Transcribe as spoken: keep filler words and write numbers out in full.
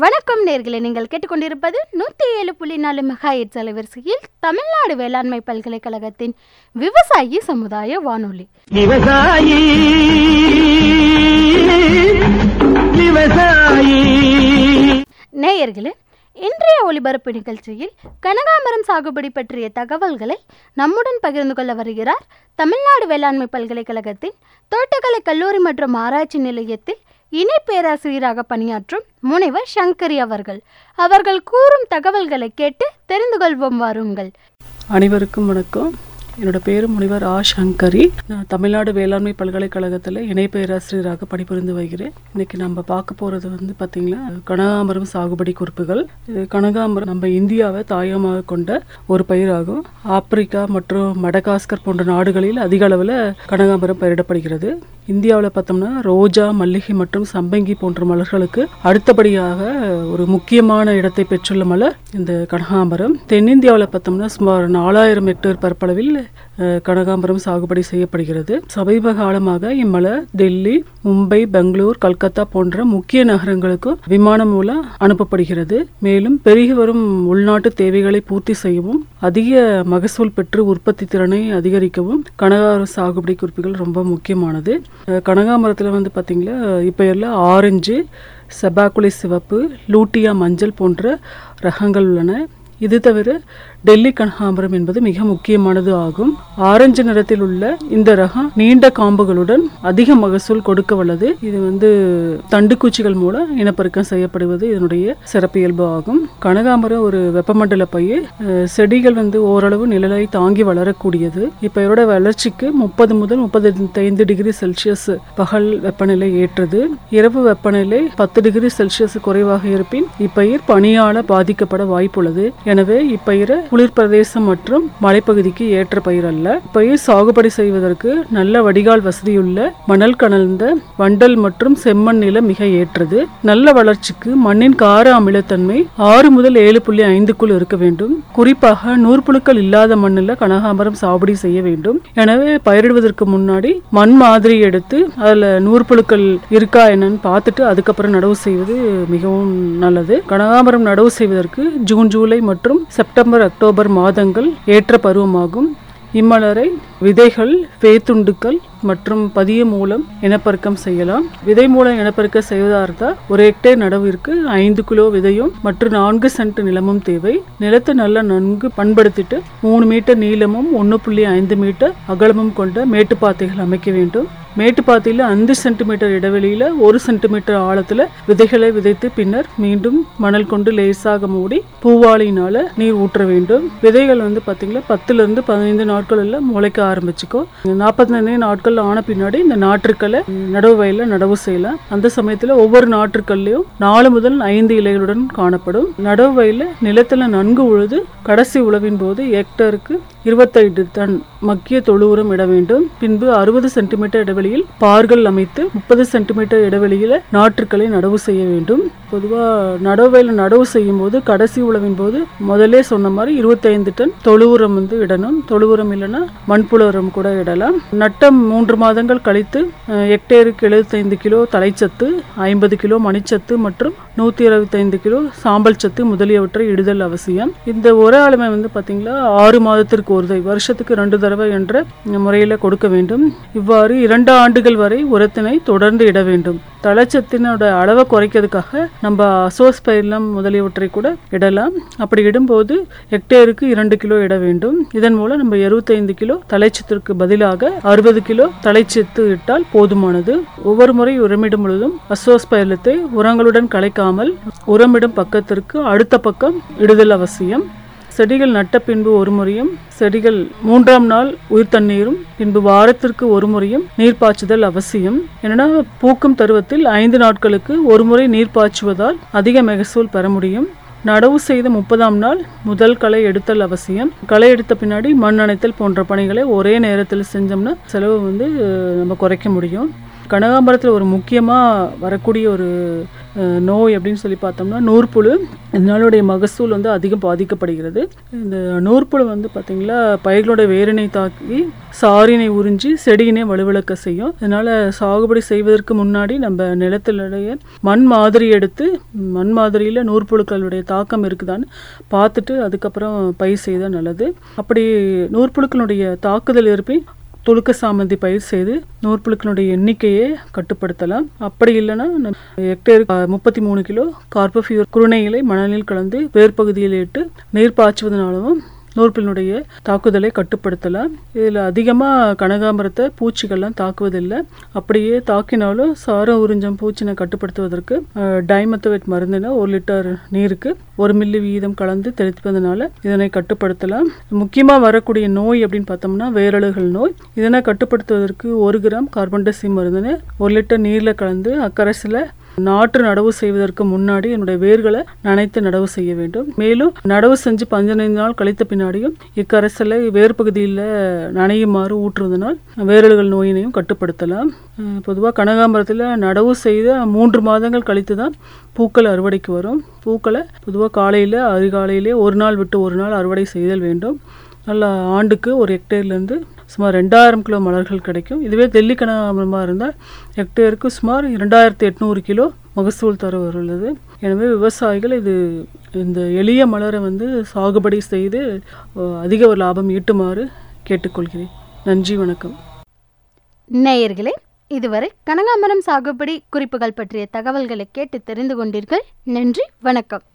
வணக்கம் நேயர்களே, நீங்கள் கேட்டுக்கொண்டிருப்பது நூற்றி ஏழு புள்ளி நாலு மெகாஹெர்ட்ஸ் அலைவரிசையில் தமிழ்நாடு வேளாண்மை பல்கலைக்கழகத்தின் விவசாயி சமுதாய வானொலி. விவசாயி விவசாயி நேயர்களே, இன்றைய ஒலிபரப்பு நிகழ்ச்சியில் கனகாமரம் சாகுபடி பற்றிய தகவல்களை நம்முடன் பகிர்ந்து கொள்ள வருகிறார் தமிழ்நாடு வேளாண்மை பல்கலைக்கழகத்தின் தோட்டக்கலை கல்லூரி மற்றும் ஆராய்ச்சி நிலையத்தில் இணை பேராசிரியராக பணியாற்றும் முனைவர் சங்கரி அவர்கள். அவர்கள் கூறும் தகவல்களை கேட்டு தெரிந்து கொள்வோம் வாருங்கள். அனைவருக்கும் வணக்கம். என்னோட பேர் முனைவர் ஆ சங்கரி. நான் தமிழ்நாடு வேளாண்மை பல்கலைக்கழகத்தில் இணை பேராசிரியராக பணிபுரிந்து வருகிறேன். இன்னைக்கு நம்ம பார்க்க போகிறது வந்து பார்த்திங்கன்னா கனகாமரம் சாகுபடி குறிப்புகள். இது கனகாமரம் நம்ம இந்தியாவை தாயமாக கொண்ட ஒரு பயிராகும். ஆப்பிரிக்கா மற்றும் மடகாஸ்கர் போன்ற நாடுகளில் அதிக அளவில் கனகாமரம் பயிரிடப்படுகிறது. இந்தியாவில் பார்த்தோம்னா ரோஜா, மல்லிகை மற்றும் சம்பங்கி போன்ற மலர்களுக்கு அடுத்தபடியாக ஒரு முக்கியமான இடத்தை பெற்றுள்ள மலர் இந்த கனகாமரம். தென்னிந்தியாவில் பார்த்தோம்னா சுமார் நாலாயிரம் ஹெக்டேர் பரப்பளவில் கனகாமரம் சாகுபடி செய்யப்படுகிறது. சமீப காலமாக இம்மலர் டெல்லி, மும்பை, பெங்களூர், கல்கத்தா போன்ற முக்கிய நகரங்களுக்கு விமானம் மூலம் அனுப்பப்படுகிறது. மேலும் பெருகி வரும் உள்நாட்டு தேவைகளை பூர்த்தி செய்யவும் அதிக மகசூல் பெற்று உற்பத்தி திறனை அதிகரிக்கவும் கனகாமரம் சாகுபடி குறிப்புகள் ரொம்ப முக்கியமானது. கனகாமரத்தில் வந்து பார்த்தீங்கன்னா இப்போ எல்லாம் ஆரஞ்சு, செபாக்குலை சிவப்பு, லூட்டியா மஞ்சள் போன்ற ரகங்கள் உள்ளன. இது தவிர டெல்லி கனகாமரம் என்பது மிக முக்கியமானது ஆகும். ஆரஞ்சு நிறத்தில் உள்ள இந்த ரகம் நீண்ட காம்புகளுடன் அதிக மகசூல் கொடுக்க வல்லது. இது வந்து தண்டுக்குச்சிகள் மூலம் இனப்பெருக்கம் செய்யப்படுவது இதனுடைய சிறப்பியல்பு ஆகும். கனகாமரம் ஒரு வெப்பமண்டல பயிர். செடிகள் வந்து ஓரளவு நிழலை தாங்கி வளரக்கூடியது. இப்பயிரோட வளர்ச்சிக்கு முப்பது முதல் முப்பத்தி ஐந்து டிகிரி செல்சியஸ் பகல் வெப்பநிலை ஏற்றது. இரவு வெப்பநிலை பத்து டிகிரி செல்சியஸ் குறைவாக இருப்பின் இப்பயிர் பனியால பாதிக்கப்பட வாய்ப்புள்ளது. எனவே இப்பயிரை குளிர் பிரதேசம் மற்றும் மலைப்பகுதிக்கு ஏற்ற பயிர் அல்ல. பயிர் சாகுபடி செய்வதற்கு நல்ல வடிகால் வசதியுள்ள மணல் கலந்த வண்டல் மற்றும் செம்மண் நிலம் மிக ஏற்றது. நல்ல வளர்ச்சிக்கு மண்ணின் கார அமிலத்தன்மை ஆறு முதல் ஏழு புள்ளி ஐந்துக்குள் இருக்க வேண்டும். குறிப்பாக நூற்புழுக்கள் இல்லாத மண்ணில் கனகாமரம் சாகுபடி செய்ய வேண்டும். எனவே பயிரிடுவதற்கு முன்னாடி மண் மாதிரி எடுத்து அதில் நூற்புழுக்கள் இருக்கா என்னன்னு பார்த்துட்டு அதுக்கப்புறம் நடவு செய்வது மிகவும் நல்லது. கனகாமரம் நடவு செய்வதற்கு ஜூன், ஜூலை மற்றும் செப்டம்பர், அக்டோபர் மாதங்கள் ஏற்ற பருவமாகும். இம்மலரை விதைகள், வேத்துண்டுக்கள் மற்றும் பதிய மூலம் இனப்பெருக்கம் செய்யலாம். விதை மூலம் இனப்பெருக்கம் செய்வதாக இருந்தால் ஒரு ஹெக்டேர் நடவிற்கு ஐந்து கிலோ விதையும் மற்றும் நான்கு சென்ட் நிலமும் தேவை. நிலத்தை நல்லா நன்கு பண்படுத்திட்டு மூணு மீட்டர் நீளமும் ஒன்று புள்ளி ஐந்து மீட்டர் அகலமும் கொண்ட மேட்டுப்பாத்தைகள் அமைக்க வேண்டும். மேட்டுப்பாத்தையில் அஞ்சு சென்டிமீட்டர் இடைவெளியில் ஒரு சென்டிமீட்டர் ஆழத்தில் விதைகளை விதைத்து பின்னர் மீண்டும் மணல் கொண்டு லேசாக மூடி பூவாளியினால நீர் ஊற்ற வேண்டும். விதைகள் வந்து பார்த்தீங்கன்னா பத்துல இருந்து பதினைந்து நாட்களில் முளைக்க ஆரம்பிச்சுக்கும். நாற்பத்தி நாட்கள் ஆன பின்னாடி இந்த நாற்றுக்களை நடவு வயலில் நடவு செய்யலாம். அந்த சமயத்தில் ஒவ்வொரு நாற்றுக்கள்லையும் நாலு முதல் ஐந்து இலைகளுடன் காணப்படும். நடவு வயலில் நிலத்தில் நன்கு உழுது கடைசி உழவின் போது ஹெக்டருக்கு இருபத்தைந்து டன் மக்கிய தொழு உரம் இட வேண்டும். பின்பு அறுபது சென்டிமீட்டர் இடைவெளியில் பார்கள் அமைத்து முப்பது சென்டிமீட்டர் இடைவெளியில் நாற்றுக்களை நடவு செய்ய வேண்டும். பொதுவாக நடவு வயலில் நடவு செய்யும் போது கடைசி உழவின் போது முதலே சொன்ன மாதிரி இருபத்தைந்து டன் தொழு உரம் வந்து இடணும். தொழு உரம் இல்லைன்னா மண்புழு உரம் கூட இடலாம். நட்டம் மூன்று மாதங்கள் கழித்து ஹெக்டேருக்கு எழுபத்தைந்து கிலோ தலைச்சத்து, ஐம்பது கிலோ மணிச்சத்து மற்றும் நூற்றி இருபத்தி ஐந்து கிலோ சாம்பல் சத்து முதலியவற்றை இடுதல் அவசியம். இந்த உர அளவை வந்து பார்த்தீங்கன்னா ஆறு மாதத்திற்கு ஒரு தடவை, வருஷத்துக்கு ரெண்டு தடவை என்ற முறையில் கொடுக்க வேண்டும். இவ்வாறு இரண்டு ஆண்டுகள் வரை உரத்தினை தொடர்ந்து இட வேண்டும். தலைச்சத்தினோட அளவை குறைக்கிறதுக்காக நம்ம அசோஸ்பைரிலம் முதலியவற்றை கூட இடலாம். அப்படி இடும்போது ஹெக்டேருக்கு இரண்டு கிலோ இட வேண்டும். இதன் மூலம் நம்ம இருபத்தைந்து கிலோ தலைச்சத்திற்கு பதிலாக அறுபது கிலோ தலைச்சத்து இட்டால் போதுமானது. ஒவ்வொரு முறை உரமிடும் பொழுதும் அசோஸ்பைரிலத்தை உரங்களுடன் கலைக்காமல் உரமிடும் பக்கத்திற்கு அடுத்த பக்கம் இடுதல் அவசியம். செடிகள் நட்ட பின்பு ஒரு முறையும், செடிகள் மூன்றாம் நாள் உயிர் தண்ணீரும், பின்பு வாரத்திற்கு ஒரு முறையும் நீர் பாய்ச்சுதல் அவசியம். ஏன்னா பூக்கும் தருவத்தில் ஐந்து நாட்களுக்கு ஒரு முறை நீர் பாய்ச்சுவதால் அதிக மகசூல் பெற முடியும். நடவு செய்த முப்பதாம் நாள் முதல் களை எடுத்தல் அவசியம். களை எடுத்த பின்னாடி மண் அணைத்தல் போன்ற பணிகளை ஒரே நேரத்தில் செஞ்சோம்னா செலவு வந்து நம்ம குறைக்க முடியும். கனகாம்பரத்தில் ஒரு முக்கியமாக வரக்கூடிய ஒரு நோய் அப்படின்னு சொல்லி பார்த்தோம்னா நூற்புழு. இதனாலுடைய மகசூல் வந்து அதிகம் பாதிக்கப்படுகிறது. இந்த நூற்புழு வந்து பார்த்திங்களா பயிர்களோட வேரினை தாக்கி சாரினை உறிஞ்சி செடியினை வலுவிழக்க செய்யும். அதனால் சாகுபடி செய்வதற்கு முன்னாடி நம்ம நிலத்தினுடைய மண் மாதிரி எடுத்து மண் மாதிரியில் நூற்புழுக்களுடைய தாக்கம் இருக்குதான்னு பார்த்துட்டு அதுக்கப்புறம் பயிர் செய்தால் நல்லது. அப்படி நூற்புழுக்களுடைய தாக்குதல் இருப்பி துளுக்க சாமந்தி பயிர் செய்து நூற்புழுக்களுடைய எண்ணிக்கையை கட்டுப்படுத்தலாம். அப்படி இல்லைன்னா ஹெக்டேருக்கு முப்பத்தி மூணு கிலோ கார்போஃபியூர் குருணைகளை மணலில் கலந்து வேர்பகுதியில் இட்டு நீர் பாய்ச்சுவதனாலும் நூற்புழுனுடைய தாக்குதலை கட்டுப்படுத்தலாம். இதில் அதிகமாக கனகாம்பரத்தை பூச்சிகள்லாம் தாக்குவதில்லை. அப்படியே தாக்கினாலும் சாரம் உறிஞ்சம் பூச்சினை கட்டுப்படுத்துவதற்கு டைமெத்தோவேட் மருந்தினை ஒரு லிட்டர் நீருக்கு ஒரு மில்லி வீதம் கலந்து தெளிப்பதனால இதனை கட்டுப்படுத்தலாம். முக்கியமாக வரக்கூடிய நோய் அப்படின்னு பார்த்தோம்னா வேரழுகல் நோய். இதனை கட்டுப்படுத்துவதற்கு ஒரு கிராம் கார்பன்டசிம் மருந்தினை ஒரு லிட்டர் நீரில் கலந்து அக்கரசில் நாற்று நடவு செய்வதற்கு முன்னாடி என்னுடைய வேர்களை நனைத்து நடவு செய்ய வேண்டும். மேலும் நடவு செஞ்சு பதினைந்து நாள் கழித்த பின்னாடியும் இக்கரைசலை வேர் பகுதியில் நனையுமாறு ஊற்றுவதனால் வேரழுகல் நோயினையும் கட்டுப்படுத்தலாம். பொதுவாக கனகாம்பரத்தில் நடவு செய்த மூன்று மாதங்கள் கழித்து தான் பூக்கள் அறுவடைக்கு வரும். பூக்களை பொதுவாக காலையில் அதிகாலையிலே ஒரு நாள் விட்டு ஒரு நாள் அறுவடை செய்தல் வேண்டும். நல்ல ஆண்டுக்கு ஒரு ஹெக்டேர்லேருந்து சுமார் ரெண்டாயிரம் கிலோ மலர்கள் கிடைக்கும். இதுவே தெல்லி கனகாம்பரமாக இருந்தால் ஹெக்டேருக்கு சுமார் இரண்டாயிரத்தி எட்நூறு கிலோ மகசூல் தர உள்ளது. எனவே விவசாயிகள் இது இந்த எளிய மலரை வந்து சாகுபடி செய்து அதிக ஒரு லாபம் ஈட்டுமாறு கேட்டுக்கொள்கிறேன். நன்றி, வணக்கம். நேயர்களே, இதுவரை கனகாம்பரம் சாகுபடி குறிப்புகள் பற்றிய தகவல்களை கேட்டு தெரிந்து கொண்டீர்கள். நன்றி, வணக்கம்.